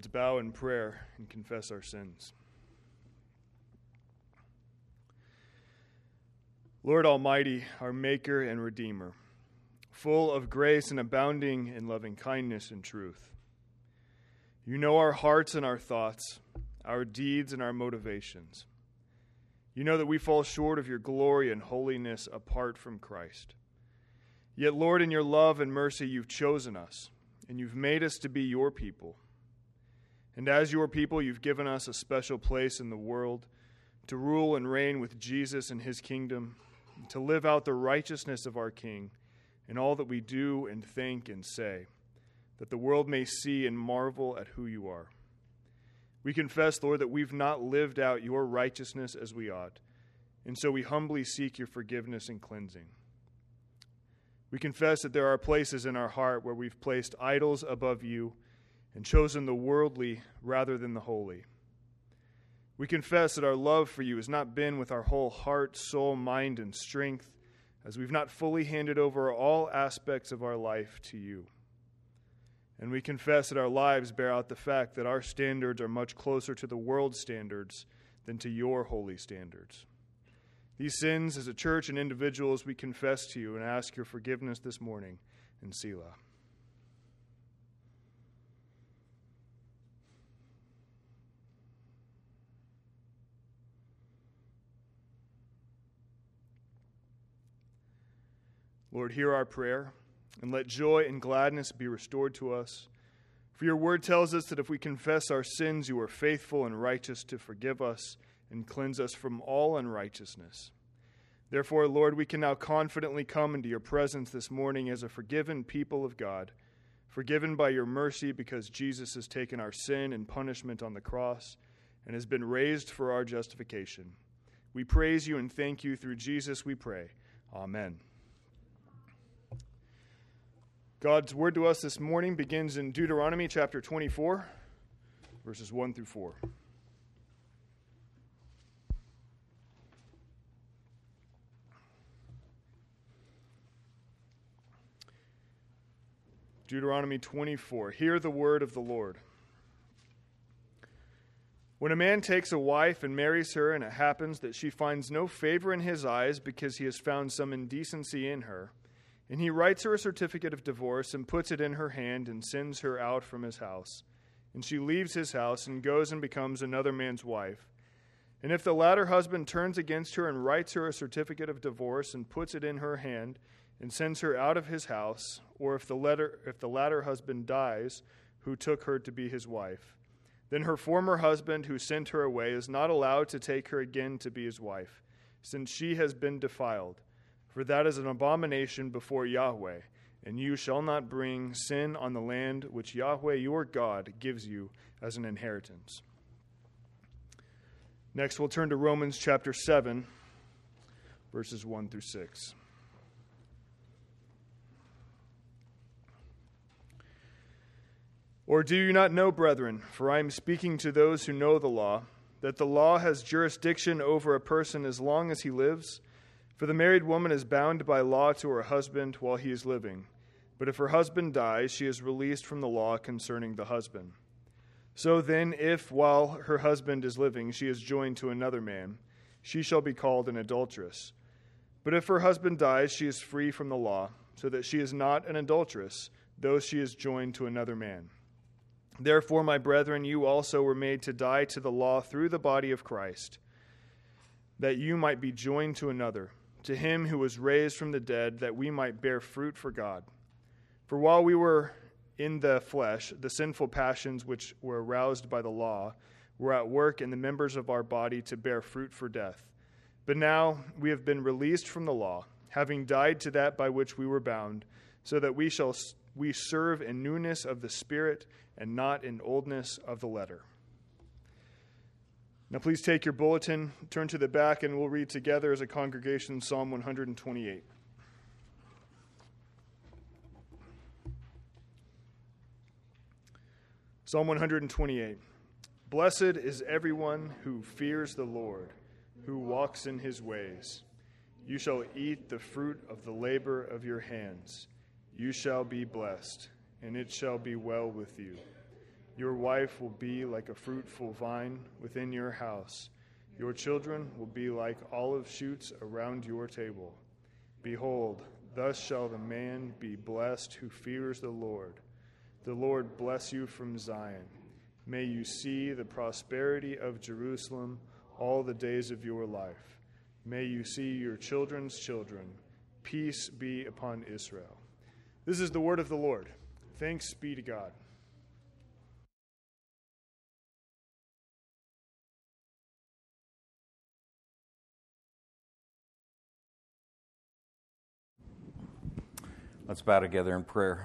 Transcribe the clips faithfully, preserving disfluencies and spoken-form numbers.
Let's bow in prayer and confess our sins. Lord Almighty, our Maker and Redeemer, full of grace and abounding in loving kindness and truth, you know our hearts and our thoughts, our deeds and our motivations. You know that we fall short of your glory and holiness apart from Christ. Yet, Lord, in your love and mercy, you've chosen us, and you've made us to be your people. And as your people, you've given us a special place in the world to rule and reign with Jesus and his kingdom, to live out the righteousness of our King in all that we do and think and say, that the world may see and marvel at who you are. We confess, Lord, that we've not lived out your righteousness as we ought, and so we humbly seek your forgiveness and cleansing. We confess that there are places in our heart where we've placed idols above you and chosen the worldly rather than the holy. We confess that our love for you has not been with our whole heart, soul, mind, and strength, as we've not fully handed over all aspects of our life to you. And we confess that our lives bear out the fact that our standards are much closer to the world's standards than to your holy standards. These sins, as a church and individuals, we confess to you and ask your forgiveness this morning in Selah. Lord, hear our prayer, and let joy and gladness be restored to us. For your word tells us that if we confess our sins, you are faithful and righteous to forgive us and cleanse us from all unrighteousness. Therefore, Lord, we can now confidently come into your presence this morning as a forgiven people of God, forgiven by your mercy because Jesus has taken our sin and punishment on the cross and has been raised for our justification. We praise you and thank you through Jesus, we pray. Amen. God's word to us this morning begins in Deuteronomy chapter twenty-four, verses one through four. Deuteronomy twenty-four. Hear the word of the Lord. When a man takes a wife and marries her, and it happens that she finds no favor in his eyes because he has found some indecency in her, and he writes her a certificate of divorce and puts it in her hand and sends her out from his house, and she leaves his house and goes and becomes another man's wife, and if the latter husband turns against her and writes her a certificate of divorce and puts it in her hand and sends her out of his house, or if the latter, if the latter husband dies who took her to be his wife, then her former husband who sent her away is not allowed to take her again to be his wife, since she has been defiled. For that is an abomination before Yahweh, and you shall not bring sin on the land which Yahweh your God gives you as an inheritance. Next, we'll turn to Romans chapter seven, verses one through six. Or do you not know, brethren, for I am speaking to those who know the law, that the law has jurisdiction over a person as long as he lives? For the married woman is bound by law to her husband while he is living. But if her husband dies, she is released from the law concerning the husband. So then, if while her husband is living she is joined to another man, she shall be called an adulteress. But if her husband dies, she is free from the law, so that she is not an adulteress, though she is joined to another man. Therefore, my brethren, you also were made to die to the law through the body of Christ, that you might be joined to another, to him who was raised from the dead, that we might bear fruit for God. For while we were in the flesh, the sinful passions which were aroused by the law were at work in the members of our body to bear fruit for death. But now we have been released from the law, having died to that by which we were bound, so that we shall we serve in newness of the Spirit and not in oldness of the letter. Now please take your bulletin, turn to the back, and we'll read together as a congregation Psalm one twenty-eight. Psalm one twenty-eight. Blessed is everyone who fears the Lord, who walks in his ways. You shall eat the fruit of the labor of your hands. You shall be blessed, and it shall be well with you. Your wife will be like a fruitful vine within your house. Your children will be like olive shoots around your table. Behold, thus shall the man be blessed who fears the Lord. The Lord bless you from Zion. May you see the prosperity of Jerusalem all the days of your life. May you see your children's children. Peace be upon Israel. This is the word of the Lord. Thanks be to God. Let's bow together in prayer.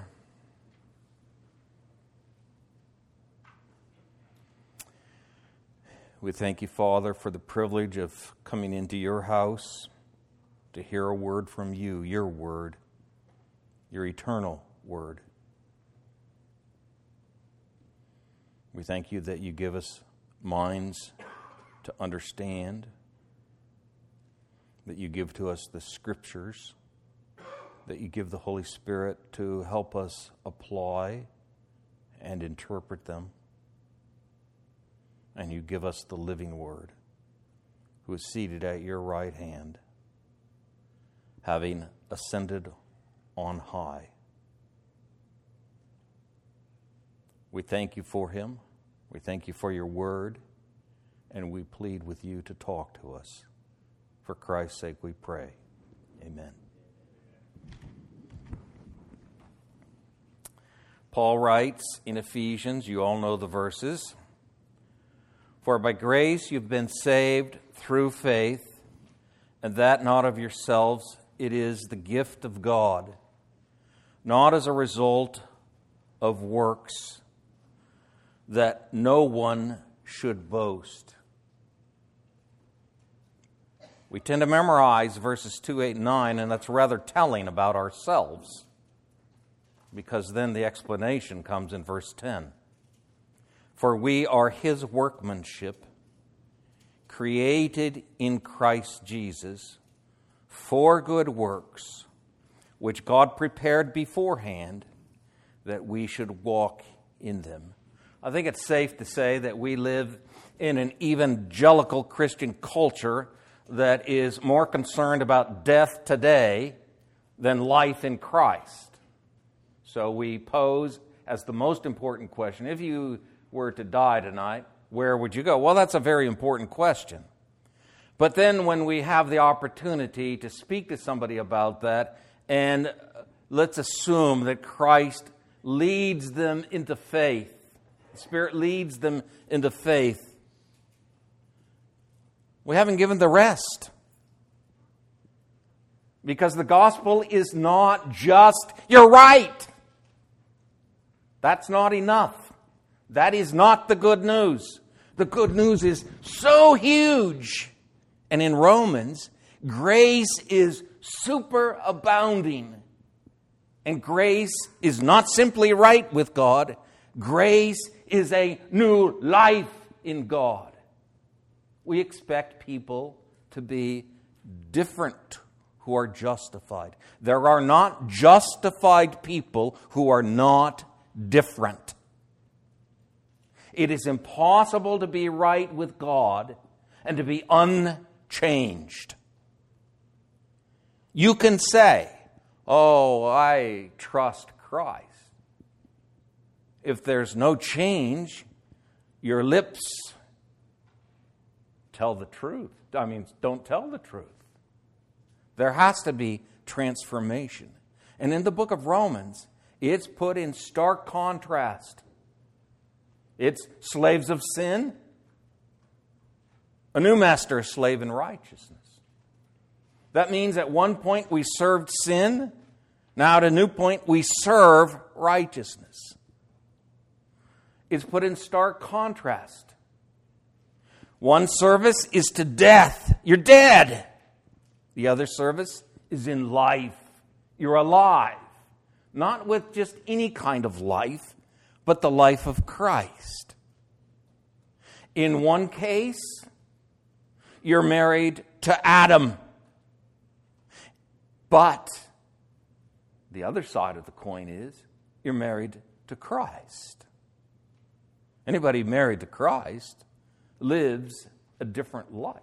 We thank you, Father, for the privilege of coming into your house to hear a word from you, your word, your eternal word. We thank you that you give us minds to understand, that you give to us the Scriptures, that you give the Holy Spirit to help us apply and interpret them. And you give us the living Word, who is seated at your right hand, having ascended on high. We thank you for him. We thank you for your word. And we plead with you to talk to us. For Christ's sake we pray. Amen. Paul writes in Ephesians, you all know the verses, "For by grace you've been saved through faith, and that not of yourselves, it is the gift of God, not as a result of works, that no one should boast." We tend to memorize verses two, eight, and nine, and that's rather telling about ourselves, because then the explanation comes in verse ten. "For we are his workmanship, created in Christ Jesus, for good works, which God prepared beforehand that we should walk in them." I think it's safe to say that we live in an evangelical Christian culture that is more concerned about death today than life in Christ. So we pose as the most important question, if you were to die tonight, where would you go? Well, that's a very important question. But then when we have the opportunity to speak to somebody about that, and let's assume that Christ leads them into faith, the Spirit leads them into faith, we haven't given the rest. Because the gospel is not just, you're right. That's not enough. That is not the good news. The good news is so huge. And in Romans, grace is superabounding. And grace is not simply right with God. Grace is a new life in God. We expect people to be different who are justified. There are not justified people who are not different. It is impossible to be right with God and to be unchanged. You can say, "Oh, I trust Christ." If there's no change, your lips tell the truth. I mean, don't tell the truth. There has to be transformation. And in the book of Romans, it's put in stark contrast. It's slaves of sin, a new master, a slave in righteousness. That means at one point we served sin, now at a new point we serve righteousness. It's put in stark contrast. One service is to death. You're dead. The other service is in life. You're alive. Not with just any kind of life, but the life of Christ. In one case, you're married to Adam. But the other side of the coin is you're married to Christ. Anybody married to Christ lives a different life.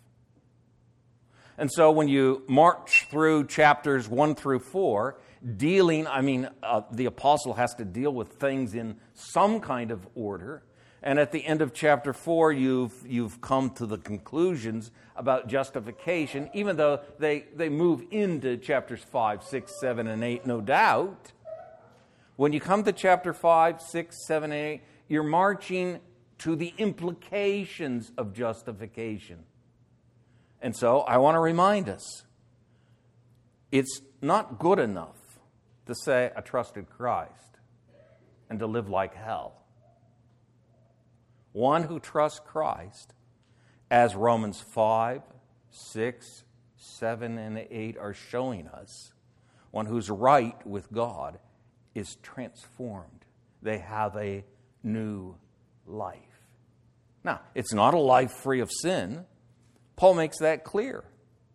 And so when you march through chapters one through four, dealing, I mean, uh, the apostle has to deal with things in some kind of order. And at the end of chapter four, you've, you've come to the conclusions about justification, even though they, they move into chapters five, six, seven, and eight, no doubt. When you come to chapter five, six, seven, and eight, you're marching to the implications of justification. And so I want to remind us, it's not good enough to say, I trusted Christ, and to live like hell. One who trusts Christ, as Romans five, six, seven, and eight are showing us, one who's right with God is transformed. They have a new life. Now, it's not a life free of sin. Paul makes that clear.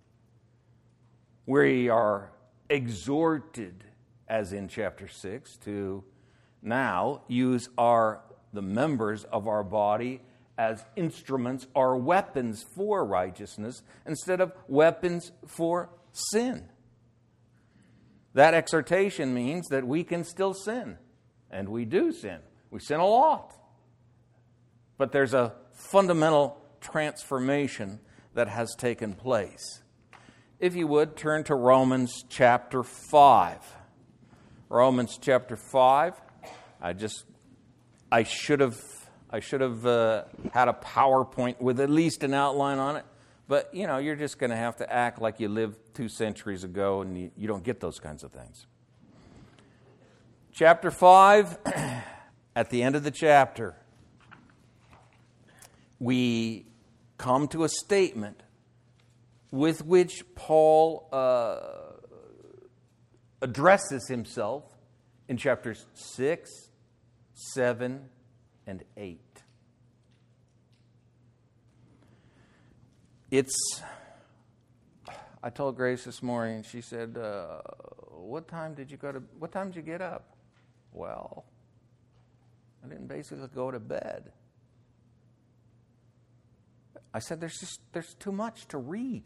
We are exhorted, as in chapter six, to now use our the members of our body as instruments or weapons for righteousness instead of weapons for sin. That exhortation means that we can still sin, and we do sin. We sin a lot. But there's a fundamental transformation that has taken place. If you would, turn to Romans chapter five. Romans chapter five. I just, I should have, I should have uh, had a PowerPoint with at least an outline on it. But, you know, you're just going to have to act like you lived two centuries ago and you, you don't get those kinds of things. Chapter five, at the end of the chapter, we come to a statement with which Paul uh, addresses himself in chapters six, seven, and eight. It's, I told Grace this morning, she said, uh, what time did you go to, what time did you get up? Well, I didn't basically go to bed. I said, there's just, there's too much to read.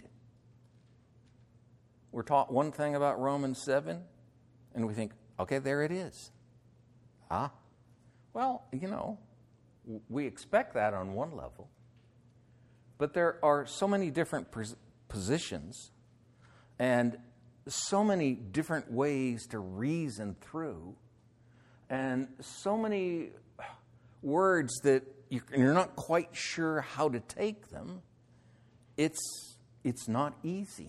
We're taught one thing about Romans seven, and we think, okay, there it is. Ah, well, you know, we expect that on one level. But there are so many different pos- positions and so many different ways to reason through, and so many words that you're not quite sure how to take them. It's, it's not easy.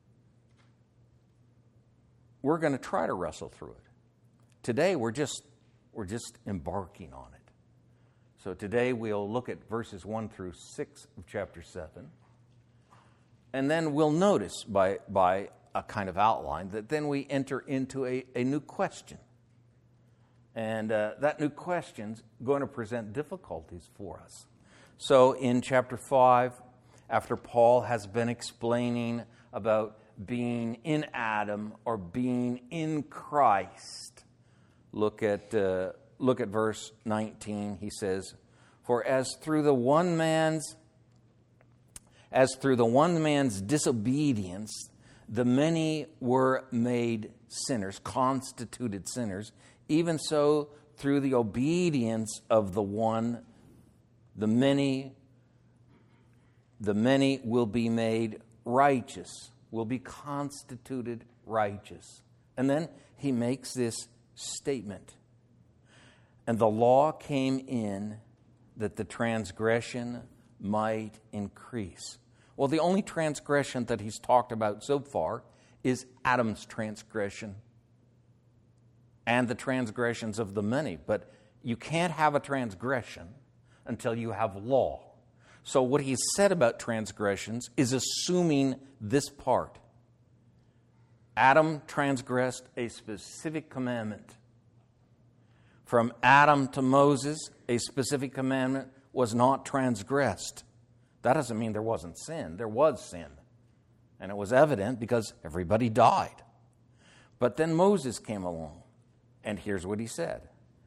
We're going to try to wrestle through it. Today, we're just, we're just embarking on it. So today, we'll look at verses one through six of chapter seven. And then we'll notice by, by a kind of outline that then we enter into a, a new question. And uh, that new question's going to present difficulties for us. So in chapter five, after Paul has been explaining about being in Adam or being in Christ, look at uh, look at verse nineteen. He says, "For as through the one man's as through the one man's disobedience, the many were made sinners, constituted sinners, even so through the obedience of the one, the many, the many will be made righteous." Will be constituted righteous. And then he makes this statement. "And the law came in that the transgression might increase." Well, the only transgression that he's talked about so far is Adam's transgression and the transgressions of the many. But you can't have a transgression until you have law. So what he's said about transgressions is assuming this part. Adam transgressed a specific commandment. From Adam to Moses, a specific commandment was not transgressed. That doesn't mean there wasn't sin. There was sin. And it was evident because everybody died. But then Moses came along. And here's what he said.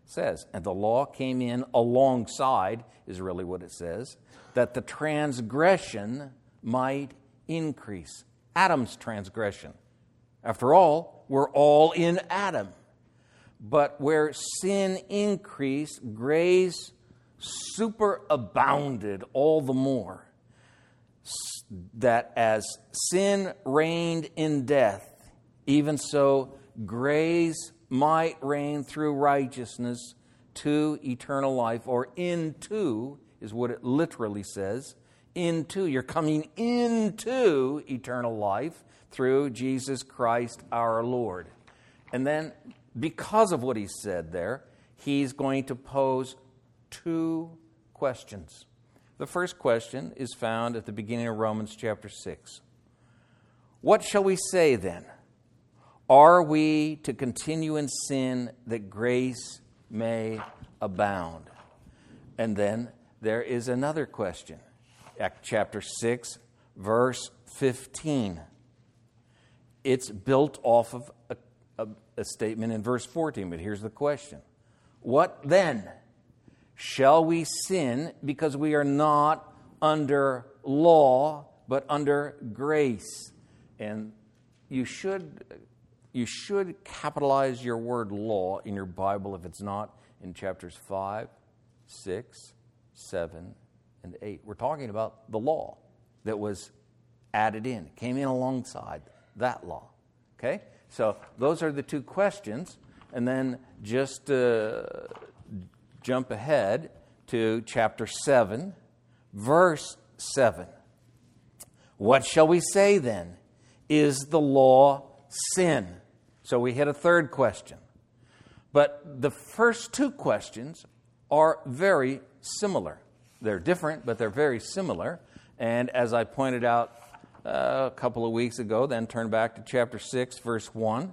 says. And the law came in alongside, is really what it says, that the transgression might increase. Adam's transgression. After all, we're all in Adam. But where sin increased, grace superabounded all the more. That as sin reigned in death, even so grace might reign through righteousness to eternal life, or into, is what it literally says, into. You're coming into eternal life through Jesus Christ our Lord. And then, because of what he said there, he's going to pose two questions. The first question is found at the beginning of Romans chapter six. What shall we say then? Are we to continue in sin that grace may abound? And then there is another question. Chapter six, verse fifteen. It's built off of a, a, a statement in verse fourteen, but here's the question. What then? Shall we sin because we are not under law, but under grace? And you should, you should capitalize your word law in your Bible if it's not in chapters five, six, seven, and eight. We're talking about the law that was added in, came in alongside that law. Okay? So those are the two questions. And then just uh, jump ahead to chapter seven, verse seven. What shall we say then? Is the law sin? So we hit a third question. But the first two questions are very similar. They're different, but they're very similar. And as I pointed out uh, a couple of weeks ago, then turn back to chapter six, verse one.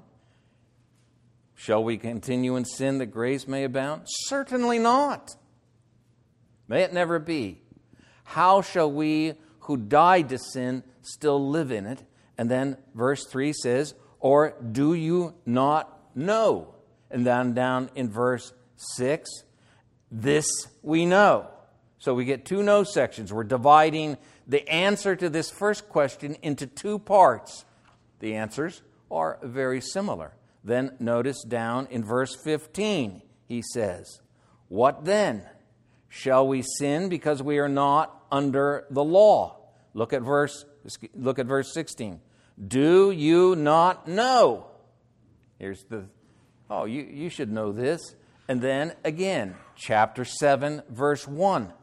Shall we continue in sin that grace may abound? Certainly not. May it never be. How shall we who died to sin still live in it? And then verse three says, or do you not know? And then down in verse six, this we know. So we get two no sections. We're dividing the answer to this first question into two parts. The answers are very similar. Then notice down in verse fifteen, he says, what then? Shall we sin because we are not under the law? Look at verse, look at verse sixteen. Do you not know? Here's the, oh, you, you should know this. And then again, chapter seven, verse one.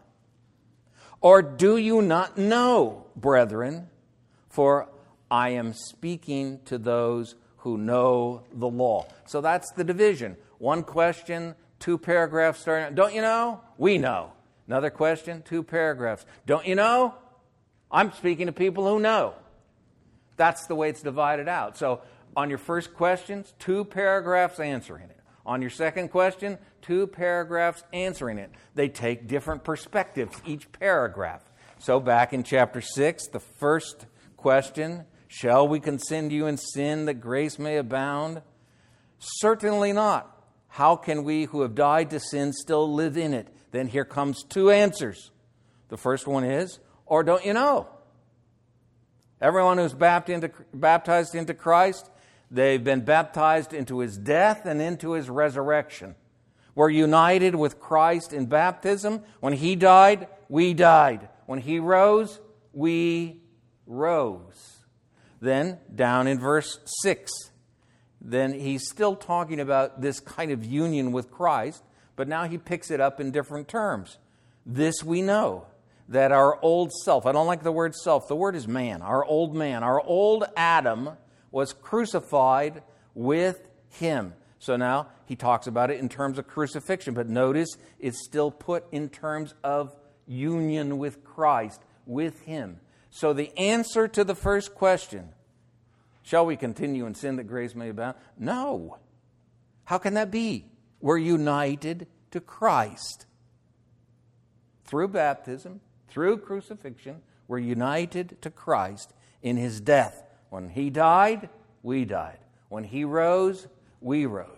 Or do you not know, brethren? For I am speaking to those who know the law. So that's the division. One question, two paragraphs starting. Don't you know? We know. Another question, two paragraphs. Don't you know? I'm speaking to people who know. That's the way it's divided out. So on your first questions, two paragraphs answering it. On your second question, two paragraphs answering it. They take different perspectives, each paragraph. So back in chapter six, the first question, shall we continue in sin that grace may abound? Certainly not. How can we who have died to sin still live in it? Then here comes two answers. The first one is, or don't you know? Everyone who's baptized into Christ, they've been baptized into his death and into his resurrection. We're united with Christ in baptism. When he died, we died. When he rose, we rose. Then, down in verse six, then he's still talking about this kind of union with Christ, but now he picks it up in different terms. This we know, that our old self, I don't like the word self, the word is man, our old man, our old Adam was crucified with him. So now he talks about it in terms of crucifixion, but notice it's still put in terms of union with Christ, with him. So the answer to the first question, shall we continue in sin that grace may abound? No. How can that be? We're united to Christ. Through baptism, through crucifixion, we're united to Christ in his death. When he died, we died. When he rose, we rose.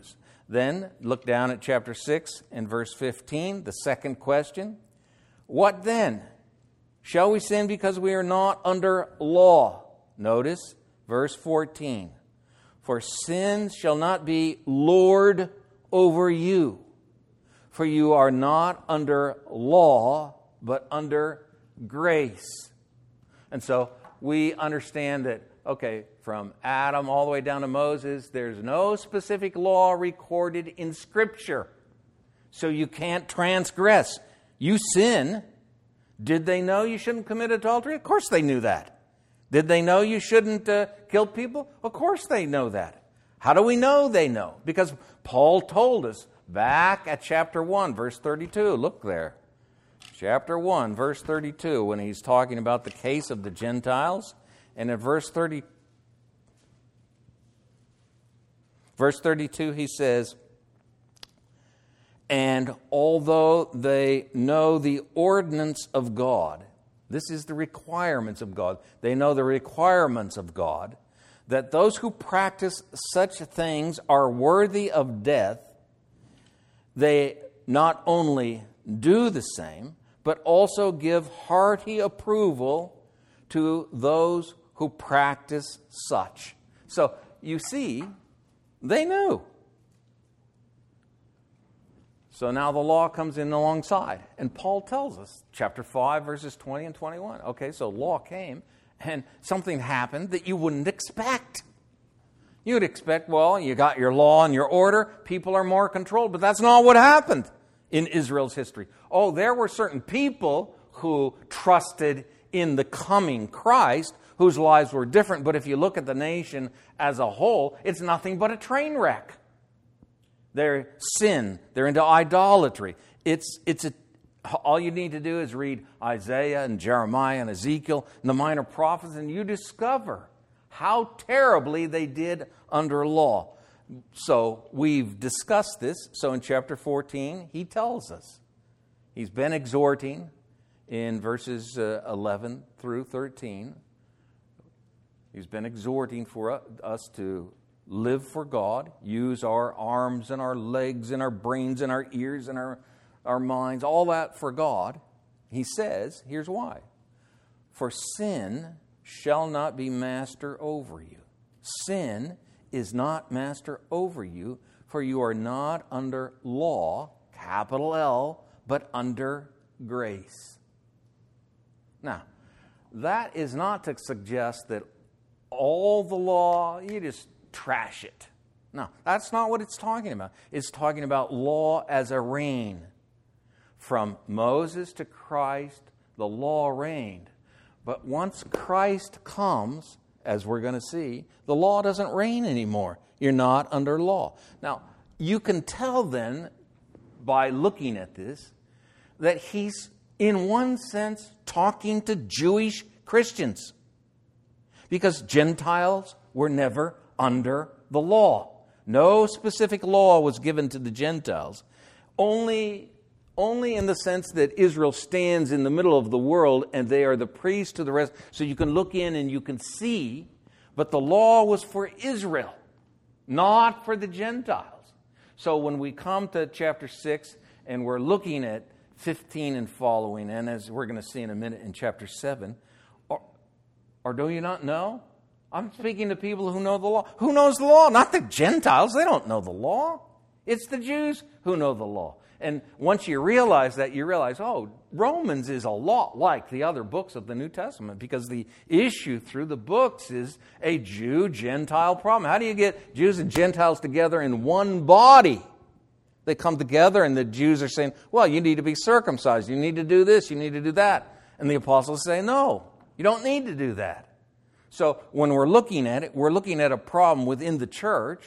Then look down at chapter six and verse fifteen, the second question. What then? Shall we sin because we are not under law? Notice verse fourteen. For sin shall not be lord over you, for you are not under law, but under grace. And so we understand that, okay, from Adam all the way down to Moses, there's no specific law recorded in Scripture. So you can't transgress. You sin. Did they know you shouldn't commit adultery? Of course they knew that. Did they know you shouldn't uh, kill people? Of course they know that. How do we know they know? Because Paul told us back at chapter one, verse thirty-two. Look there. Chapter one, verse thirty-two, when he's talking about the case of the Gentiles. And in verse thirty, verse thirty-two, he says, and although they know the ordinance of God, this is the requirements of God. They know the requirements of God, that those who practice such things are worthy of death. They not only do the same, but also give hearty approval to those who practice such. So, you see, they knew. So now the law comes in alongside. And Paul tells us, chapter five, verses twenty and twenty-one. Okay, so law came, and something happened that you wouldn't expect. You would expect, well, you got your law and your order, people are more controlled. But that's not what happened in Israel's history. Oh, there were certain people who trusted in the coming Christ, whose lives were different. But if you look at the nation as a whole, it's nothing but a train wreck. They're sin. They're into idolatry. It's it's a, all you need to do is read Isaiah and Jeremiah and Ezekiel and the minor prophets, and you discover how terribly they did under law. So we've discussed this. So in chapter fourteen, he tells us. He's been exhorting in verses uh, eleven through thirteen. He's been exhorting for us to live for God, use our arms and our legs and our brains and our ears and our, our minds, all that for God. He says, here's why. For sin shall not be master over you. Sin is not master over you, for you are not under law, capital L, but under grace. Now, that is not to suggest that all the law, you just trash it. No, that's not what it's talking about. It's talking about law as a reign. From Moses to Christ, the law reigned. But once Christ comes, as we're going to see, the law doesn't reign anymore. You're not under law. Now, you can tell then, by looking at this, that he's, in one sense, talking to Jewish Christians. Because Gentiles were never under the law. No specific law was given to the Gentiles. Only, only in the sense that Israel stands in the middle of the world and they are the priests to the rest. So you can look in and you can see, but the law was for Israel, not for the Gentiles. So when we come to chapter six and we're looking at fifteen and following, and as we're going to see in a minute in chapter seven, or, or do you not know? I'm speaking to people who know the law. Who knows the law? Not the Gentiles. They don't know the law. It's the Jews who know the law. And once you realize that, you realize, oh, Romans is a lot like the other books of the New Testament, because the issue through the books is a Jew-Gentile problem. How do you get Jews and Gentiles together in one body? They come together and the Jews are saying, well, you need to be circumcised. You need to do this. You need to do that. And the apostles say, no, you don't need to do that. So when we're looking at it, we're looking at a problem within the church,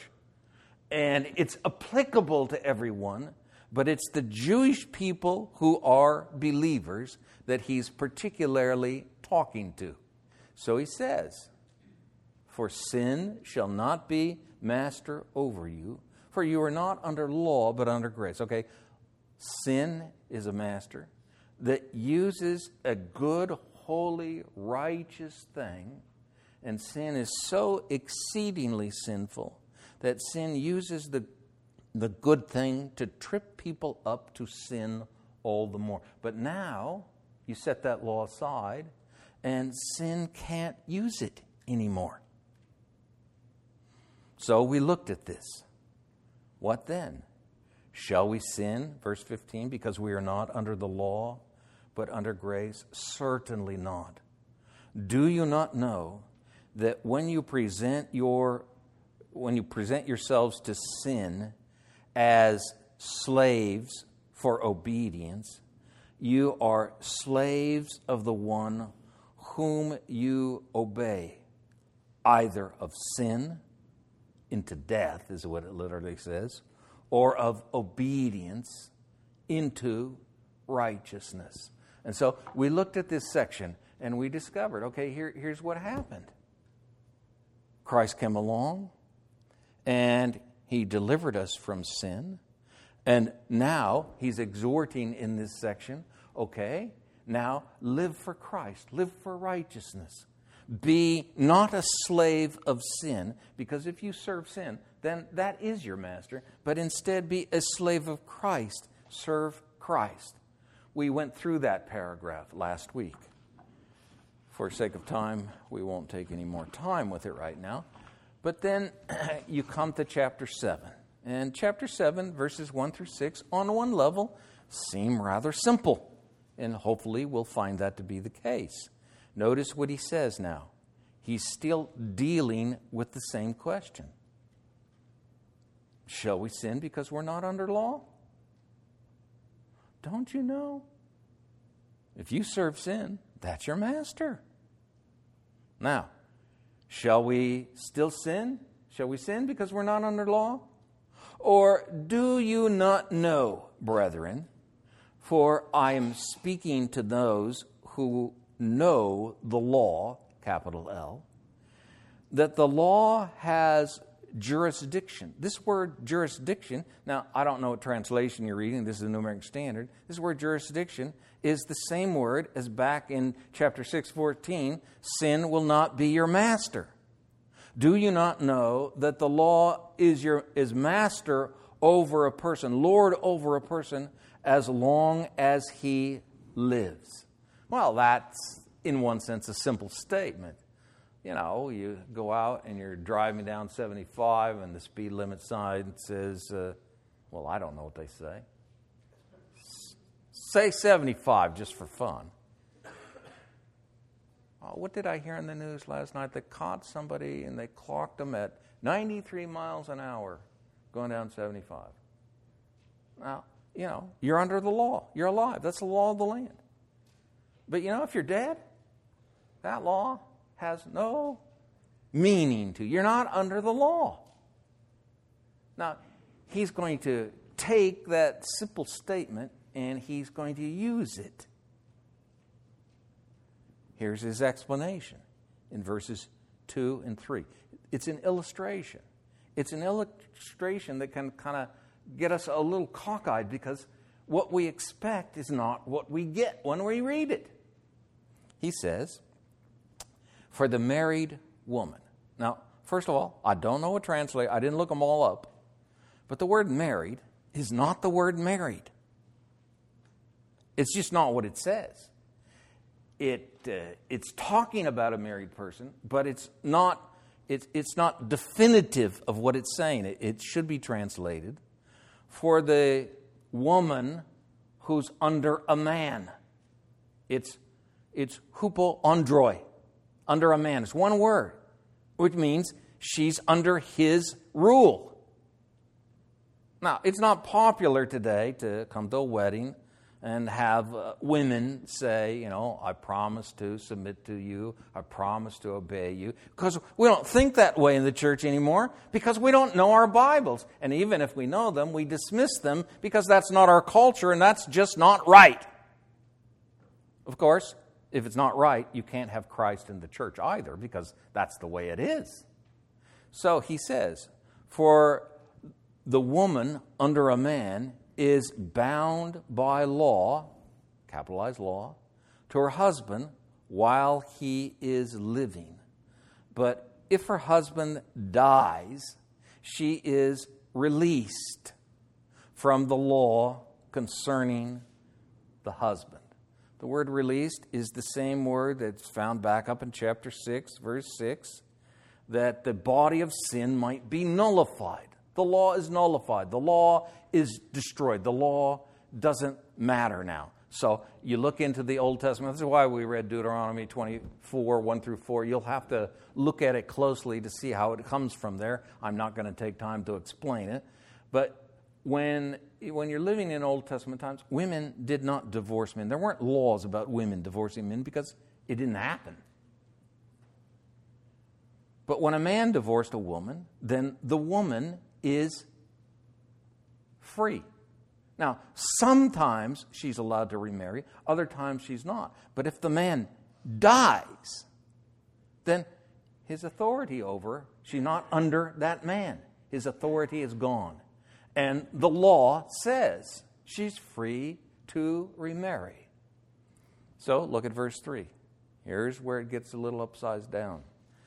and it's applicable to everyone, but it's the Jewish people who are believers that he's particularly talking to. So he says, for sin shall not be master over you, for you are not under law, but under grace. Okay, sin is a master that uses a good, holy, righteous thing. And sin is so exceedingly sinful that sin uses the the good thing to trip people up to sin all the more. But now you set that law aside and sin can't use it anymore. So we looked at this. What then? Shall we sin, verse fifteen, because we are not under the law, but under grace? Certainly not. Do you not know that when you present your when you present yourselves to sin as slaves for obedience, you are slaves of the one whom you obey, either of sin into death, is what it literally says, or of obedience into righteousness. And so we looked at this section and we discovered, okay, here, here's what happened. Christ came along and he delivered us from sin. And now he's exhorting in this section, okay, now live for Christ, live for righteousness. Be not a slave of sin, because if you serve sin, then that is your master. But instead be a slave of Christ. Serve Christ. We went through that paragraph last week. For sake of time, we won't take any more time with it right now. But then you come to chapter seven. And chapter seven, verses one through six, on one level, seem rather simple. And hopefully we'll find that to be the case. Notice what he says now. He's still dealing with the same question. Shall we sin because we're not under law? Don't you know? If you serve sin, that's your master. Now, shall we still sin? Shall we sin because we're not under law? Or do you not know, brethren, for I am speaking to those who know the law, capital L, that the law has jurisdiction. This word jurisdiction, now I don't know what translation you're reading, this is the New American Standard. This word jurisdiction is the same word as back in chapter six fourteen, sin will not be your master. Do you not know that the law is your is master over a person, Lord over a person, as long as he lives? Well, that's in one sense a simple statement. You know, you go out and you're driving down seventy-five and the speed limit sign says, uh, well, I don't know what they say. S- say seventy-five just for fun. Oh, what did I hear in the news last night? They caught somebody and they clocked them at ninety-three miles an hour going down seventy-five. Now, you know, you're under the law. You're alive. That's the law of the land. But you know, if you're dead, that law has no meaning to you. You're not under the law. Now, he's going to take that simple statement and he's going to use it. Here's his explanation in verses two and three. It's an illustration. It's an illustration that can kind of get us a little cockeyed because what we expect is not what we get when we read it. He says, for the married woman. Now, first of all, I don't know what translate. I didn't look them all up. But the word married is not the word married. It's just not what it says. It uh, it's talking about a married person, but it's not it's it's not definitive of what it's saying. It, it should be translated for the woman who's under a man. It's it's hupo androi, under a man. It's one word, which means she's under his rule. Now, it's not popular today to come to a wedding and have uh, women say, you know, I promise to submit to you, I promise to obey you. Because we don't think that way in the church anymore because we don't know our Bibles. And even if we know them, we dismiss them because that's not our culture and that's just not right. Of course, if it's not right, you can't have Christ in the church either because that's the way it is. So he says, for the woman under a man is bound by law, capitalized law, to her husband while he is living. But if her husband dies, she is released from the law concerning the husband. The word released is the same word that's found back up in chapter six, verse six, that the body of sin might be nullified. The law is nullified. The law is destroyed. The law doesn't matter now. So you look into the Old Testament. This is why we read Deuteronomy twenty-four, one through four. You'll have to look at it closely to see how it comes from there. I'm not going to take time to explain it. But when, when you're living in Old Testament times, women did not divorce men. There weren't laws about women divorcing men because it didn't happen. But when a man divorced a woman, then the woman is free. Now, sometimes she's allowed to remarry, other times she's not. But if the man dies, then his authority over her, she's not under that man. His authority is gone. And the law says she's free to remarry. So, look at verse three. Here's where it gets a little upside down.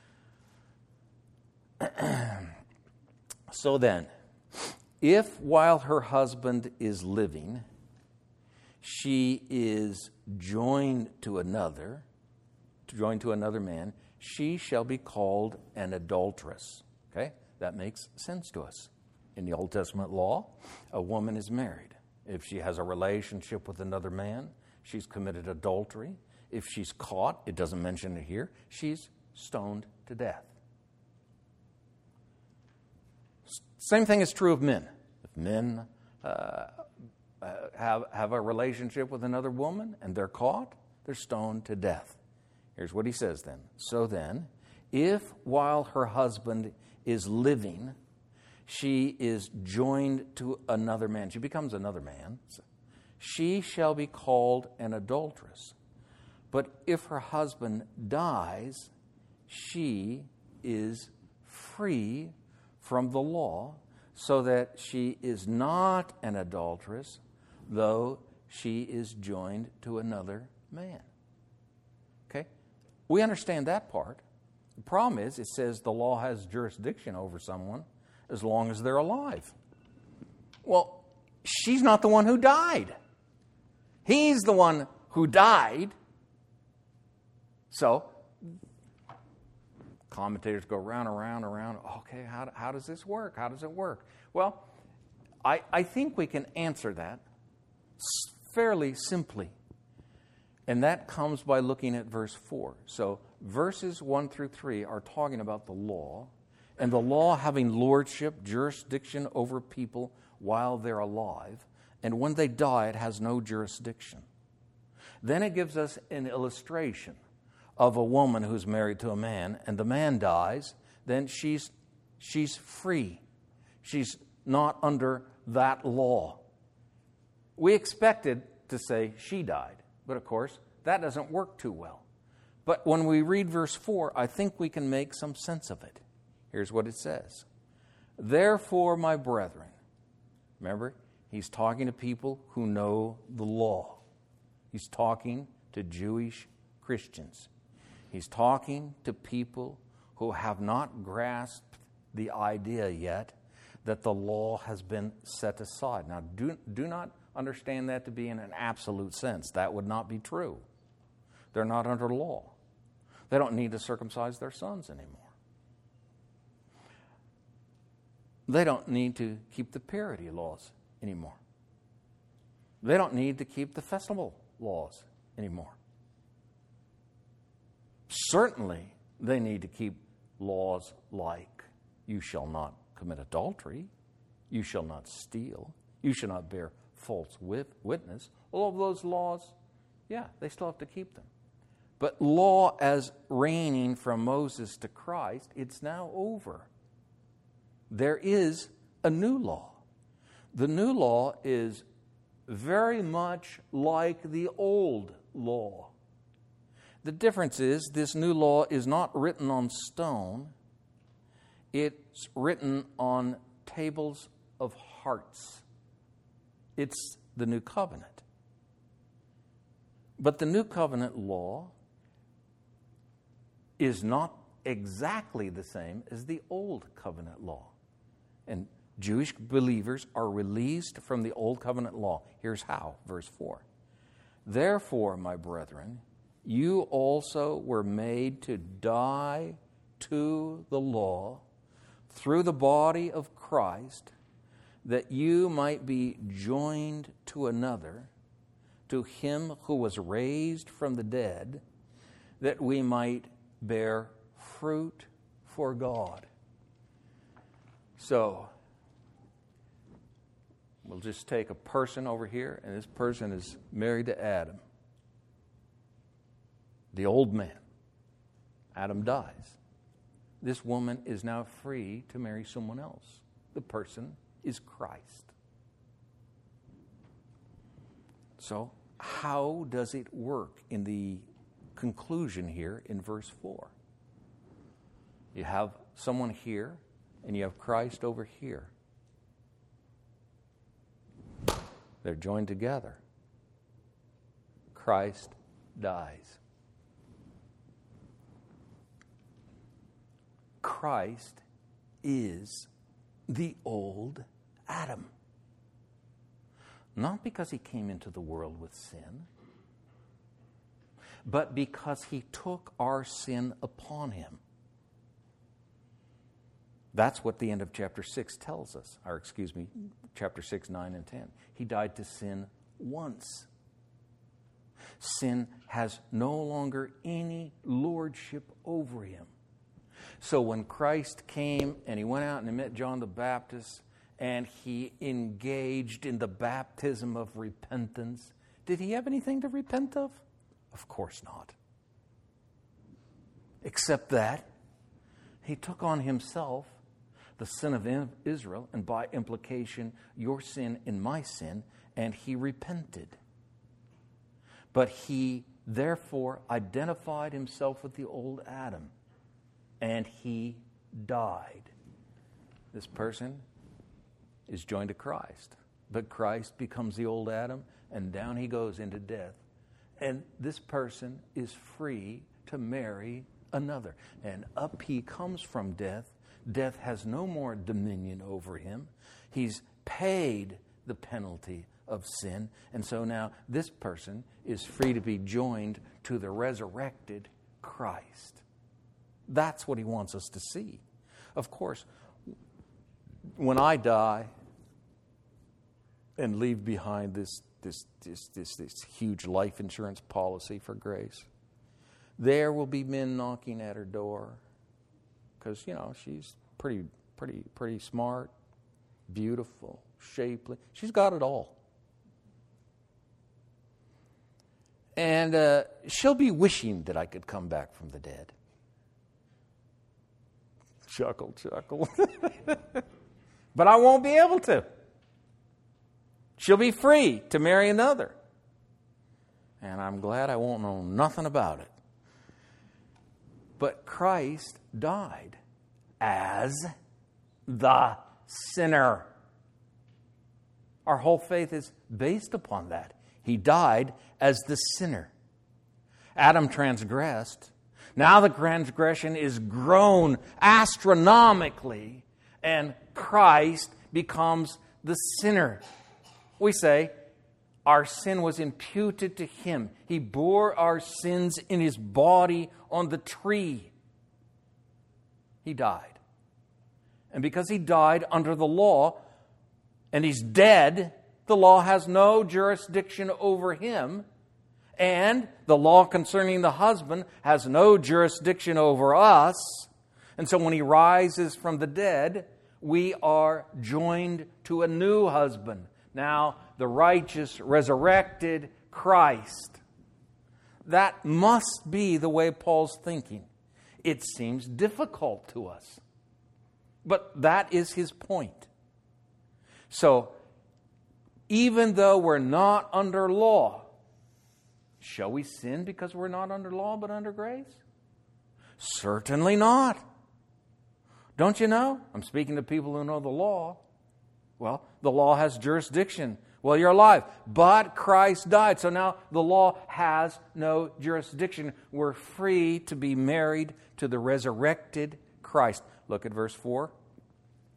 So then, if while her husband is living, she is joined to another, joined to another man, she shall be called an adulteress. Okay? That makes sense to us. In the Old Testament law, a woman is married. If she has a relationship with another man, she's committed adultery. If she's caught, it doesn't mention it here, she's stoned to death. Same thing is true of men. If men uh, have, have a relationship with another woman and they're caught, they're stoned to death. Here's what he says then. So then, if while her husband is living, she is joined to another man, she becomes another man, she shall be called an adulteress. But if her husband dies, she is free from the law, so that she is not an adulteress, though she is joined to another man. Okay? We understand that part. The problem is, it says the law has jurisdiction over someone as long as they're alive. Well, she's not the one who died. He's the one who died. So, commentators go round, around, around. Okay, how, how does this work? How does it work? Well, I, I think we can answer that fairly simply. And that comes by looking at verse four. So verses one through three are talking about the law, and the law having lordship, jurisdiction over people while they're alive. And when they die, it has no jurisdiction. Then it gives us an illustration of a woman who's married to a man, and the man dies, then she's she's free. She's not under that law. We expected to say she died, but of course, that doesn't work too well. But when we read verse four, I think we can make some sense of it. Here's what it says. Therefore, my brethren, remember, he's talking to people who know the law. He's talking to Jewish Christians. He's talking to people who have not grasped the idea yet that the law has been set aside. Now, do, do not understand that to be in an absolute sense. That would not be true. They're not under law. They don't need to circumcise their sons anymore. They don't need to keep the purity laws anymore. They don't need to keep the festival laws anymore. Certainly, they need to keep laws like you shall not commit adultery, you shall not steal, you shall not bear false witness. All of those laws, yeah, they still have to keep them. But law as reigning from Moses to Christ, it's now over. There is a new law. The new law is very much like the old law. The difference is this new law is not written on stone. It's written on tables of hearts. It's the new covenant. But the new covenant law is not exactly the same as the old covenant law. And Jewish believers are released from the Old Covenant law. Here's how, verse four. Therefore, my brethren, you also were made to die to the law through the body of Christ, that you might be joined to another, to him who was raised from the dead, that we might bear fruit for God. So, we'll just take a person over here, and this person is married to Adam. The old man. Adam dies. This woman is now free to marry someone else. The person is Christ. So, how does it work in the conclusion here in verse four? You have someone here, and you have Christ over here. They're joined together. Christ dies. Christ is the old Adam. Not because he came into the world with sin, but because he took our sin upon him. That's what the end of chapter six tells us. Or excuse me, chapter six, nine, and ten. He died to sin once. Sin has no longer any lordship over him. So when Christ came and he went out and he met John the Baptist and he engaged in the baptism of repentance, did he have anything to repent of? Of course not. Except that he took on himself the sin of Israel, and by implication, your sin and my sin, and he repented. But he therefore identified himself with the old Adam, and he died. This person is joined to Christ, but Christ becomes the old Adam, and down he goes into death. And this person is free to marry another. And up he comes from death. Death has no more dominion over him. He's paid the penalty of sin. And so now this person is free to be joined to the resurrected Christ. That's what he wants us to see. Of course, when I die and leave behind this, this, this, this, this huge life insurance policy for Grace, there will be men knocking at her door. Because, you know, she's pretty, pretty, pretty smart, beautiful, shapely. She's got it all. And uh, she'll be wishing that I could come back from the dead. Chuckle, chuckle. But I won't be able to. She'll be free to marry another. And I'm glad I won't know nothing about it. But Christ died as the sinner. Our whole faith is based upon that. He died as the sinner. Adam transgressed. Now the transgression is grown astronomically, and Christ becomes the sinner. We say, our sin was imputed to him. He bore our sins in his body on the tree. He died. And because he died under the law, and he's dead, the law has no jurisdiction over him. And the law concerning the husband has no jurisdiction over us. And so when he rises from the dead, we are joined to a new husband. Now, the righteous, resurrected Christ. That must be the way Paul's thinking. It seems difficult to us. But that is his point. So, even though we're not under law, shall we sin because we're not under law but under grace? Certainly not. Don't you know? I'm speaking to people who know the law. Well, the law has jurisdiction. Well, you're alive. But Christ died. So now the law has no jurisdiction. We're free to be married to the resurrected Christ. Look at verse four.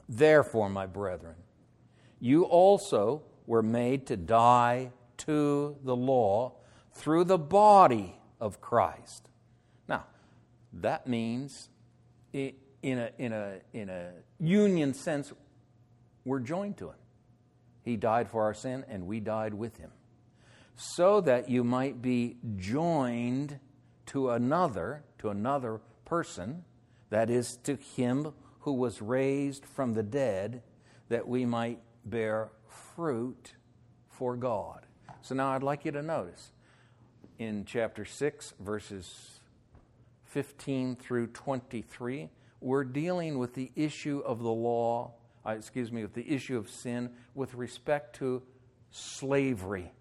Therefore, my brethren, you also were made to die to the law through the body of Christ. Now, that means in a, in a, in a union sense, we're joined to him. He died for our sin, and we died with him, so that you might be joined to another, to another person, that is, to him who was raised from the dead, that we might bear fruit for God. So now I'd like you to notice, in chapter six, verses fifteen through twenty-three, we're dealing with the issue of the law, uh, excuse me, with the issue of sin with respect to slavery.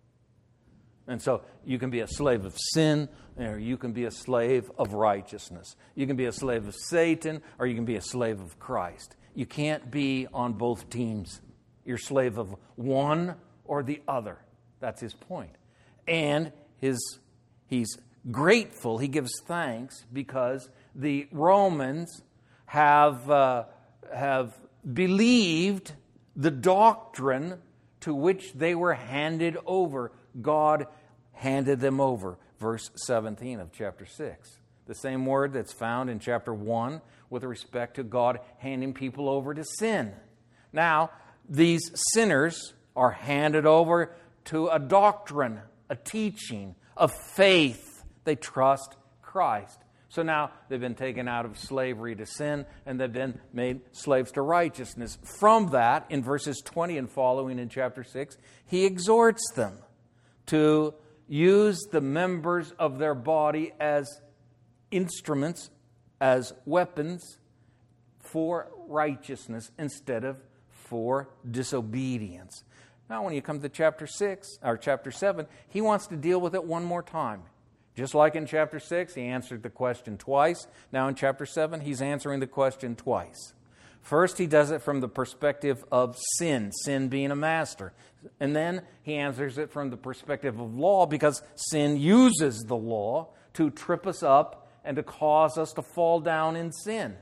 And so you can be a slave of sin, or you can be a slave of righteousness. You can be a slave of Satan, or you can be a slave of Christ. You can't be on both teams. You're slave of one or the other. That's his point. And his he's grateful, he gives thanks, because the Romans have, uh, have believed the doctrine to which they were handed over. God handed them over. Verse seventeen of chapter six. The same word that's found in chapter one with respect to God handing people over to sin. Now, these sinners are handed over to a doctrine, a teaching, a faith. They trust Christ. So now they've been taken out of slavery to sin, and they've been made slaves to righteousness. From that, in verses twenty and following in chapter six, he exhorts them to use the members of their body as instruments, as weapons for righteousness instead of for disobedience. Now, when you come to chapter six or chapter seven, he wants to deal with it one more time. Just like in chapter six, he answered the question twice. Now in chapter seven, he's answering the question twice. First, he does it from the perspective of sin, sin being a master. And then he answers it from the perspective of law, because sin uses the law to trip us up and to cause us to fall down in sin.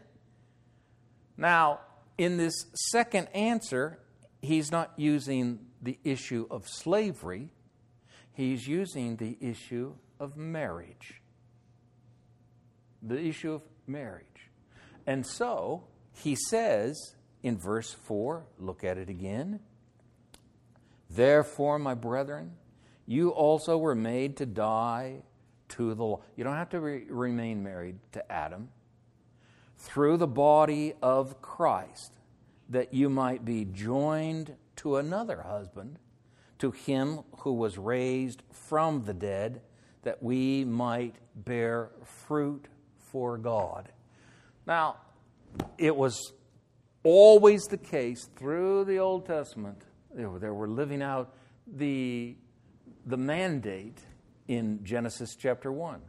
Now, in this second answer, he's not using the issue of slavery. He's using the issue of marriage. The issue of marriage. And so, he says in verse four, look at it again. Therefore, my brethren, you also were made to die to the law. You don't have to re- remain married to Adam. Through the body of Christ, that you might be joined to another husband, to him who was raised from the dead, that we might bear fruit for God. Now, it was always the case through the Old Testament. They were, they were living out the, the mandate in Genesis chapter one.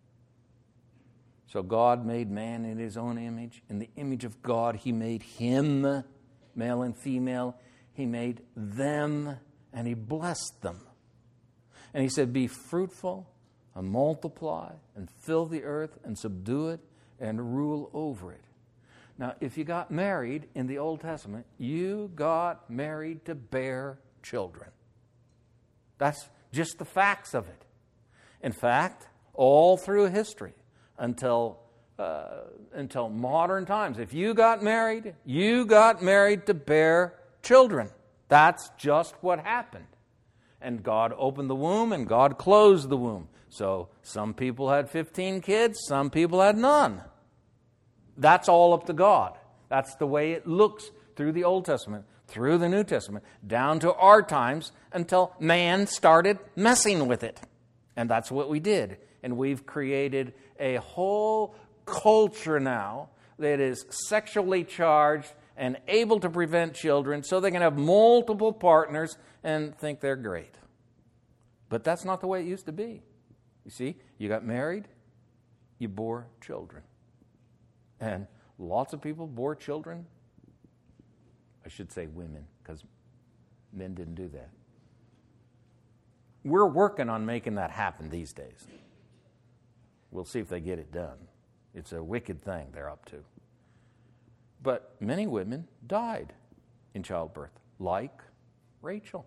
So God made man in his own image. In the image of God, he made him, male and female. He made them, and he blessed them. And he said, be fruitful and multiply and fill the earth and subdue it and rule over it. Now, if you got married in the Old Testament, you got married to bear children. That's just the facts of it. In fact, all through history, until uh, until modern times, if you got married, you got married to bear children. That's just what happened. And God opened the womb and God closed the womb. So some people had fifteen kids, some people had none. That's all up to God. That's the way it looks through the Old Testament, through the New Testament, down to our times, until man started messing with it. And that's what we did. And we've created a whole culture now that is sexually charged and able to prevent children, so they can have multiple partners and think they're great. But that's not the way it used to be. You see, you got married, you bore children. And lots of people bore children. I should say women, because men didn't do that. We're working on making that happen these days. We'll see if they get it done. It's a wicked thing they're up to. But many women died in childbirth, like Rachel.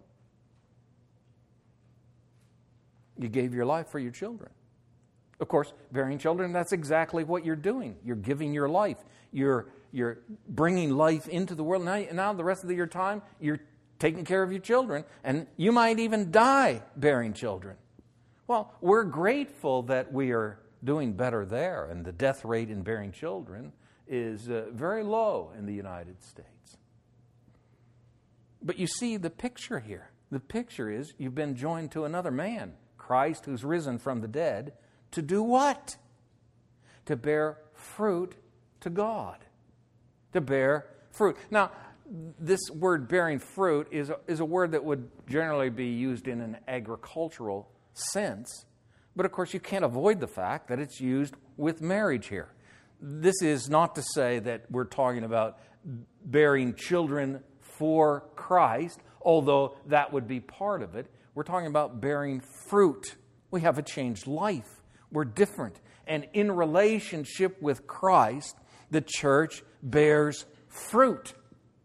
You gave your life for your children. Of course, bearing children, that's exactly what you're doing. You're giving your life. You're, you're bringing life into the world. Now, now the rest of your time, you're taking care of your children, and you might even die bearing children. Well, we're grateful that we are doing better there, and the death rate in bearing children is uh, very low in the United States. But you see the picture here. The picture is you've been joined to another man, Christ, who's risen from the dead, to do what? To bear fruit to God. To bear fruit. Now, this word bearing fruit is a, is a word that would generally be used in an agricultural sense. But of course, you can't avoid the fact that it's used with marriage here. This is not to say that we're talking about bearing children for Christ, although that would be part of it. We're talking about bearing fruit. We have a changed life. We're different. And in relationship with Christ, the church bears fruit.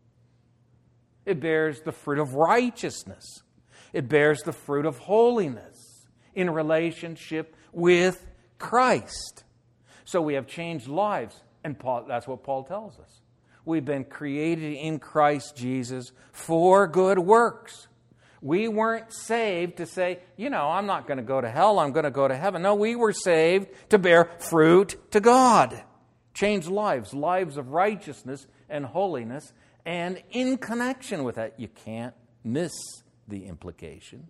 It bears the fruit of righteousness. It bears the fruit of holiness in relationship with Christ. So we have changed lives, and Paul, that's what Paul tells us. We've been created in Christ Jesus for good works. We weren't saved to say, you know, I'm not going to go to hell, I'm going to go to heaven. No, we were saved to bear fruit to God. Change lives, lives of righteousness and holiness. And in connection with that, you can't miss the implication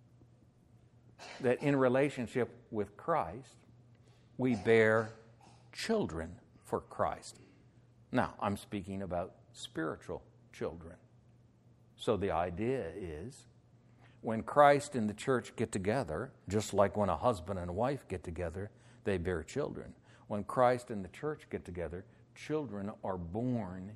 that in relationship with Christ, we bear children for Christ. Now, I'm speaking about spiritual children. So the idea is, when Christ and the church get together, just like when a husband and a wife get together, they bear children. When Christ and the church get together, children are born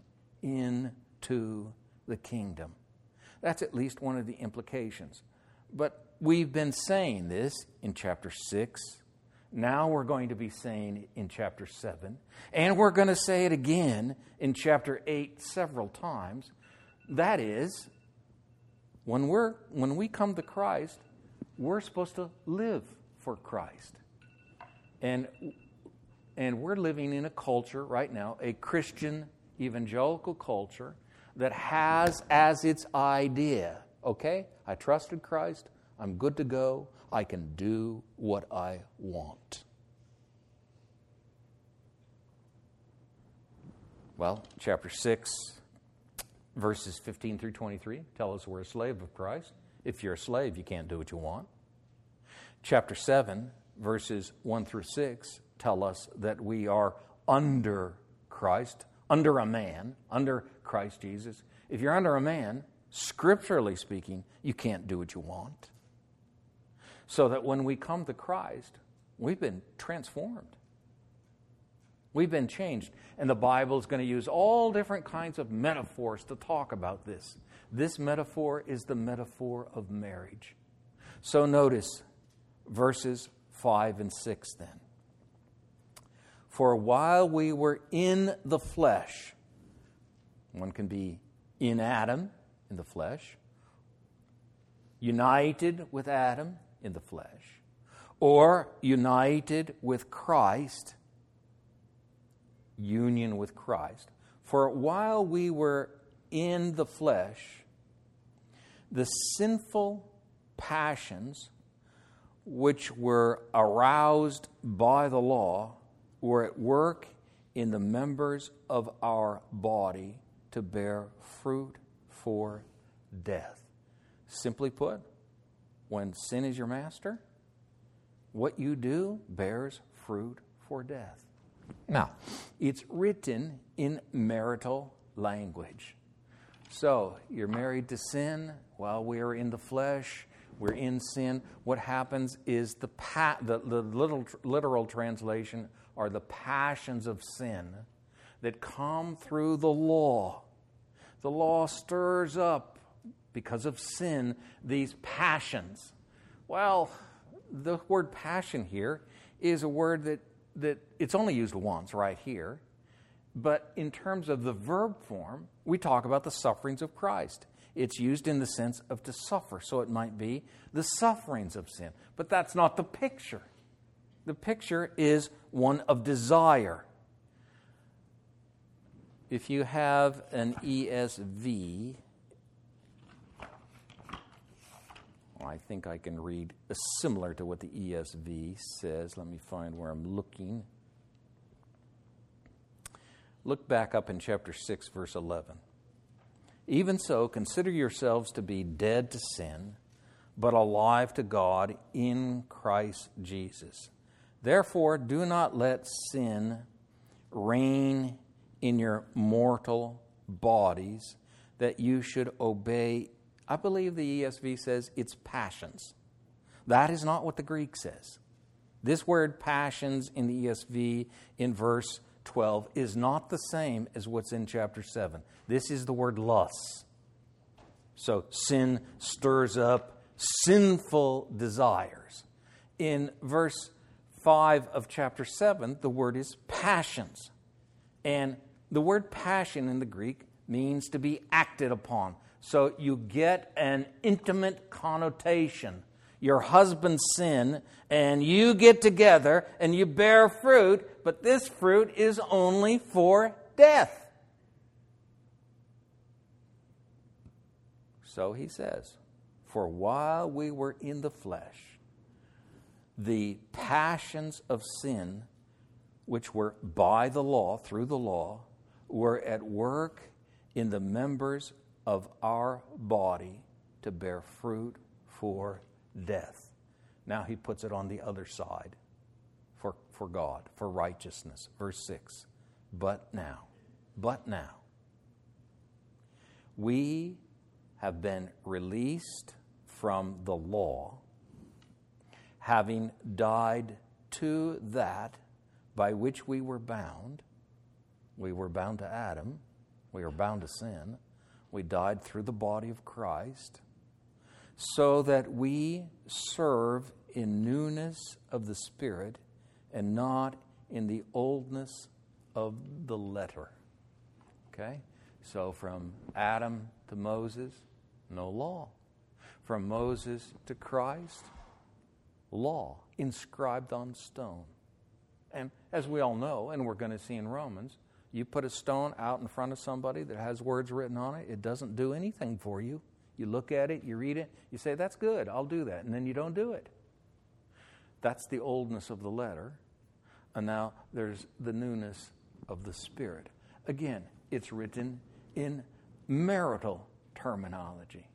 into the kingdom. That's at least one of the implications. But we've been saying this in chapter six. Now we're going to be saying it in chapter seven. And we're going to say it again in chapter eight several times. That is, when we're when we come to Christ, we're supposed to live for Christ. And, and we're living in a culture right now, a Christian evangelical culture, that has as its idea, okay, I trusted Christ, I'm good to go, I can do what I want. Well, chapter six, verses fifteen through twenty-three tell us we're a slave of Christ. If you're a slave, you can't do what you want. Chapter seven, verses one through six tell us that we are under Christ, under a man, under Christ Jesus. If you're under a man, scripturally speaking, you can't do what you want. So that when we come to Christ, we've been transformed. We've been changed. And the Bible is going to use all different kinds of metaphors to talk about this. This metaphor is the metaphor of marriage. So notice verses five and six then. For while we were in the flesh, one can be in Adam, in the flesh, united with Adam, in the flesh, or united with Christ, union with Christ. For while we were in the flesh, the sinful passions which were aroused by the law were at work in the members of our body to bear fruit for death. Simply put, when sin is your master, what you do bears fruit for death. Now, it's written in marital language. So, you're married to sin while we are in the flesh, we're in sin. What happens is the, pa- the, the little, literal translation are the passions of sin that come through the law. The law stirs up, because of sin, these passions. Well, the word passion here is a word that, that it's only used once right here. But in terms of the verb form, we talk about the sufferings of Christ. It's used in the sense of to suffer, so it might be the sufferings of sin. But that's not the picture. The picture is one of desire. If you have an E S V, I think I can read similar to what the E S V says. Let me find where I'm looking. Look back up in chapter six, verse eleven. Even so, consider yourselves to be dead to sin, but alive to God in Christ Jesus. Therefore, do not let sin reign in your mortal bodies, that you should obey. I believe the E S V says it's passions. That is not what the Greek says. This word passions in the E S V in verse twelve is not the same as what's in chapter seven. This is the word lusts. So sin stirs up sinful desires. In verse five of chapter seven, the word is passions. And the word passion in the Greek means to be acted upon. So you get an intimate connotation. Your husband sin, and you get together and you bear fruit, but this fruit is only for death. So he says, for while we were in the flesh, the passions of sin, which were by the law, through the law, were at work in the members of our body to bear fruit for death. Now he puts it on the other side for, for God, for righteousness. Verse six. But now, but now, we have been released from the law, having died to that by which we were bound. We were bound to Adam. We were bound to sin. We died through the body of Christ, so that we serve in newness of the Spirit and not in the oldness of the letter. Okay? So from Adam to Moses, no law. From Moses to Christ, law inscribed on stone. And as we all know, and we're going to see in Romans, you put a stone out in front of somebody that has words written on it, it doesn't do anything for you. You look at it, you read it, you say, that's good, I'll do that, and then you don't do it. That's the oldness of the letter. And now there's the newness of the Spirit. Again, it's written in marital terminology.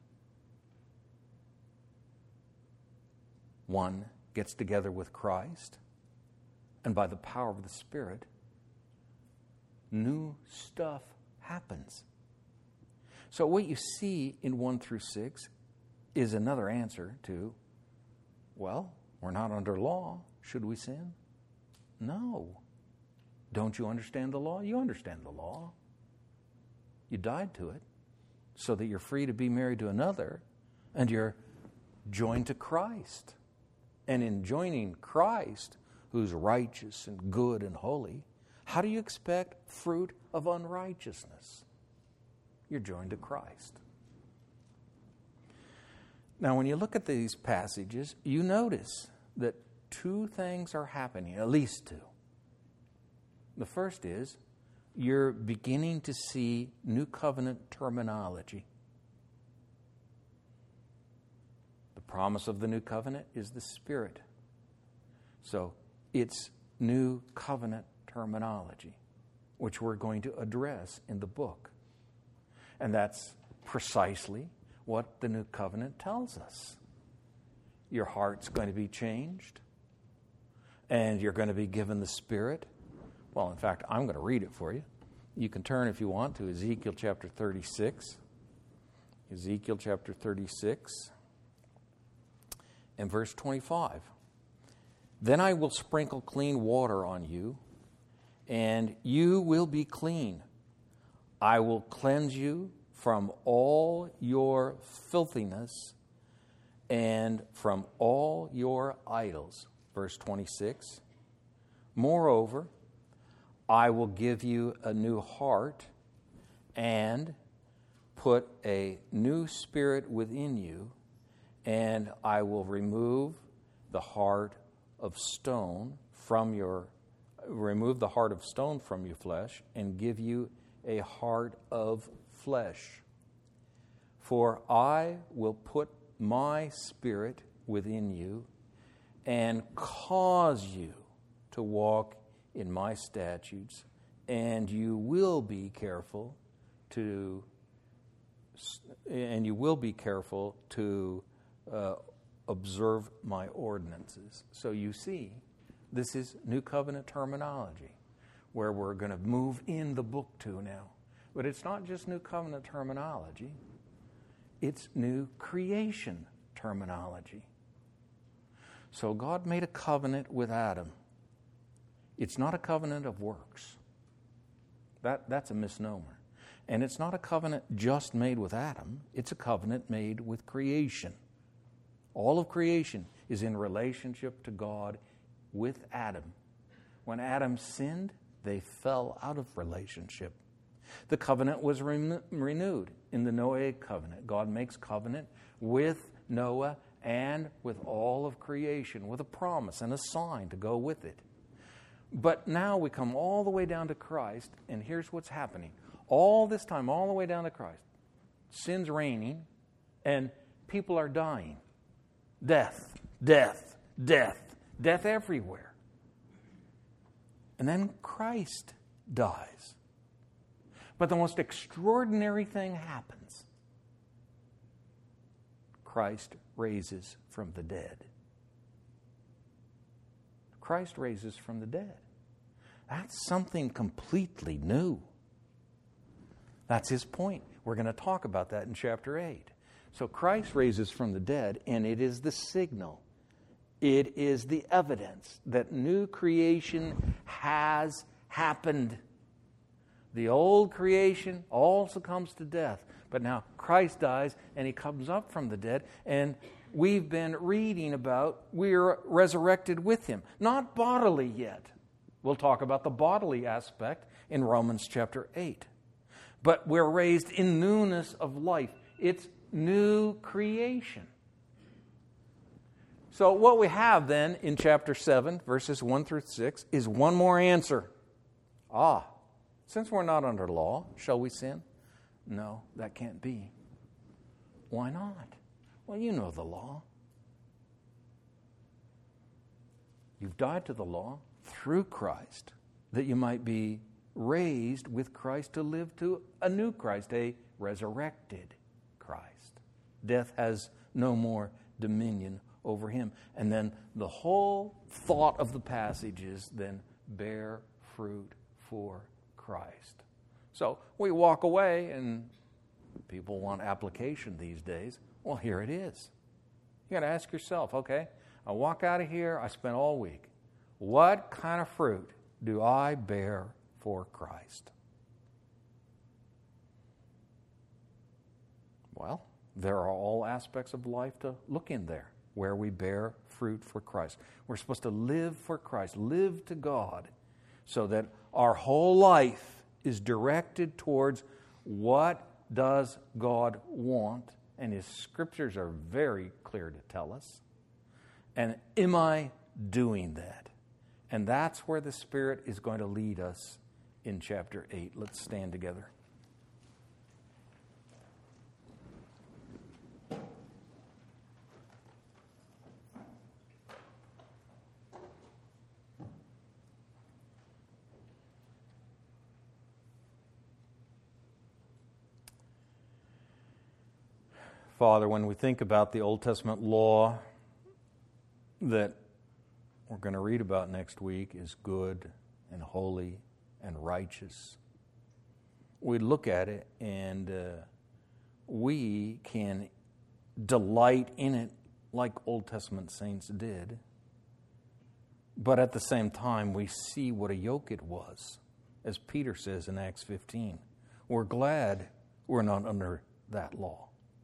One gets together with Christ, and by the power of the Spirit, new stuff happens. So what you see in one through six is another answer to, well, we're not under law. Should we sin? No. Don't you understand the law? You understand the law. You died to it so that you're free to be married to another, and you're joined to Christ. And in joining Christ, who's righteous and good and holy, how do you expect fruit of unrighteousness? You're joined to Christ. Now, when you look at these passages, you notice that two things are happening, at least two. The first is you're beginning to see new covenant terminology. The promise of the new covenant is the Spirit. So it's new covenant terminology, which we're going to address in the book. And that's precisely what the new covenant tells us. Your heart's going to be changed, and you're going to be given the Spirit. Well, in fact, I'm going to read it for you. You can turn, if you want, to Ezekiel chapter thirty-six. Ezekiel chapter thirty-six and verse twenty-five. Then I will sprinkle clean water on you, and you will be clean. I will cleanse you from all your filthiness and from all your idols. Verse twenty-six. Moreover, I will give you a new heart and put a new spirit within you, and I will remove the heart of stone from your remove the heart of stone from your flesh and give you a heart of flesh. For I will put my spirit within you and cause you to walk in my statutes, and you will be careful to and you will be careful to uh, observe my ordinances. So you see, this is New Covenant terminology, where we're going to move in the book to now. But it's not just New Covenant terminology. It's New Creation terminology. So God made a covenant with Adam. It's not a covenant of works. That, that's a misnomer. And it's not a covenant just made with Adam. It's a covenant made with creation. All of creation is in relationship to God with Adam. When Adam sinned, they fell out of relationship. The covenant was re- renewed in the Noahic covenant. God makes covenant with Noah and with all of creation, with a promise and a sign to go with it. But now we come all the way down to Christ, and here's what's happening. All this time, all the way down to Christ, sin's reigning, and people are dying. Death, death, death, death everywhere. And then Christ dies. But the most extraordinary thing happens. Christ raises from the dead. Christ raises from the dead. That's something completely new. That's his point. We're going to talk about that in chapter eight. So Christ raises from the dead, and it is the signal. It is the evidence that new creation has happened. The old creation also comes to death. But now Christ dies, and he comes up from the dead, and we've been reading about we're resurrected with him. Not bodily yet. We'll talk about the bodily aspect in Romans chapter eight. But we're raised in newness of life. It's new creation. So what we have then in chapter seven, verses one through six, is one more answer. Ah, since we're not under law, shall we sin? No, that can't be. Why not? Well, you know the law. You've died to the law through Christ, that you might be raised with Christ to live to a new Christ, a resurrected Christ. Death has no more dominion over him. And then the whole thought of the passage is then bear fruit for Christ. So we walk away, and people want application these days. Well, here it is. You got to ask yourself, okay, I walk out of here, I spent all week. What kind of fruit do I bear for Christ? Well, there are all aspects of life to look in there where we bear fruit for Christ. We're supposed to live for Christ, live to God, so that our whole life is directed towards what does God want, and his scriptures are very clear to tell us. And am I doing that? And that's where the Spirit is going to lead us in chapter eight. Let's stand together. Father, when we think about the Old Testament law that we're going to read about next week is good and holy and righteous, we look at it and uh, we can delight in it like Old Testament saints did. But at the same time, we see what a yoke it was, as Peter says in Acts fifteen. We're glad we're not under that law.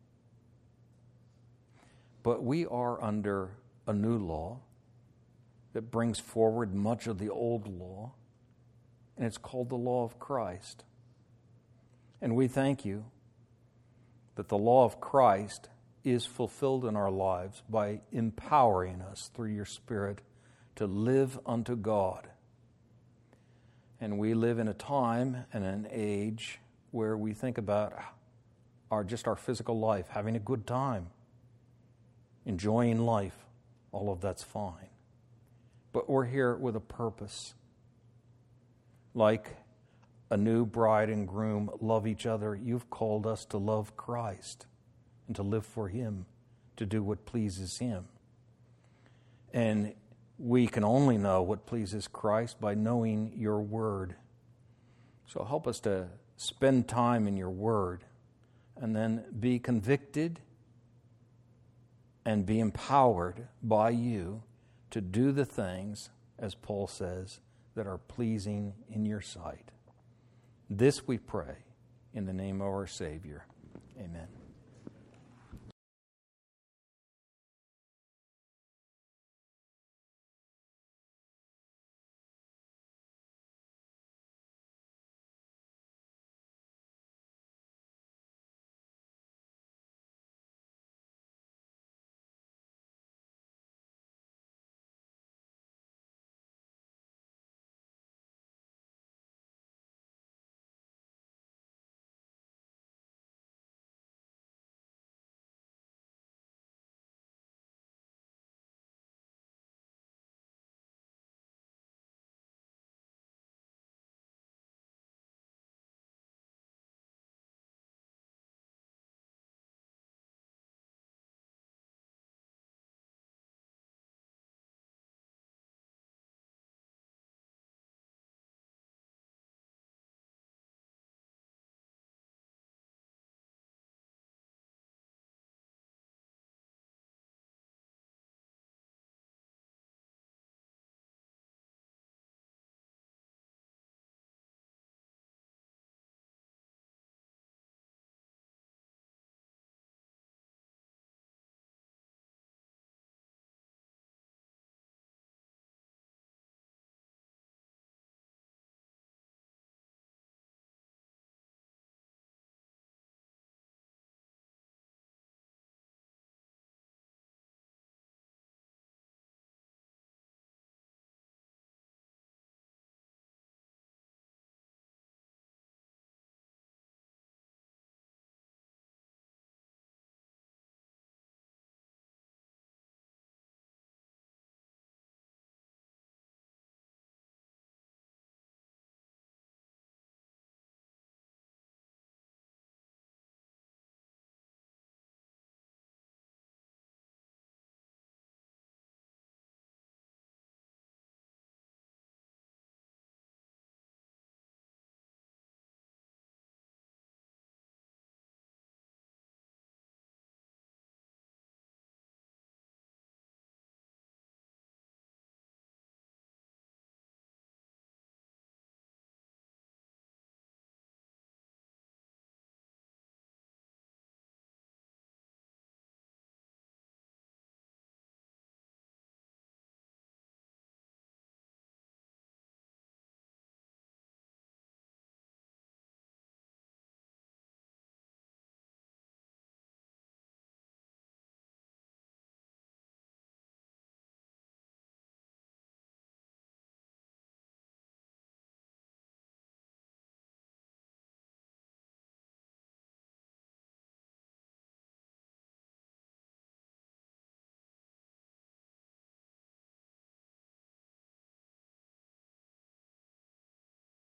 But we are under a new law that brings forward much of the old law. and it's called the law of Christ. And we thank you that the law of Christ is fulfilled in our lives by empowering us through your Spirit to live unto God. And we live in a time and an age where we think about our just our physical life, having a good time, enjoying life. All of that's fine. But we're here with a purpose. Like a new bride and groom love each other, you've called us to love Christ and to live for Him, to do what pleases Him. And we can only know what pleases Christ by knowing your word. So help us to spend time in your word and then be convicted and be empowered by you to do the things, as Paul says, that are pleasing in your sight. This we pray in the name of our Savior. Amen.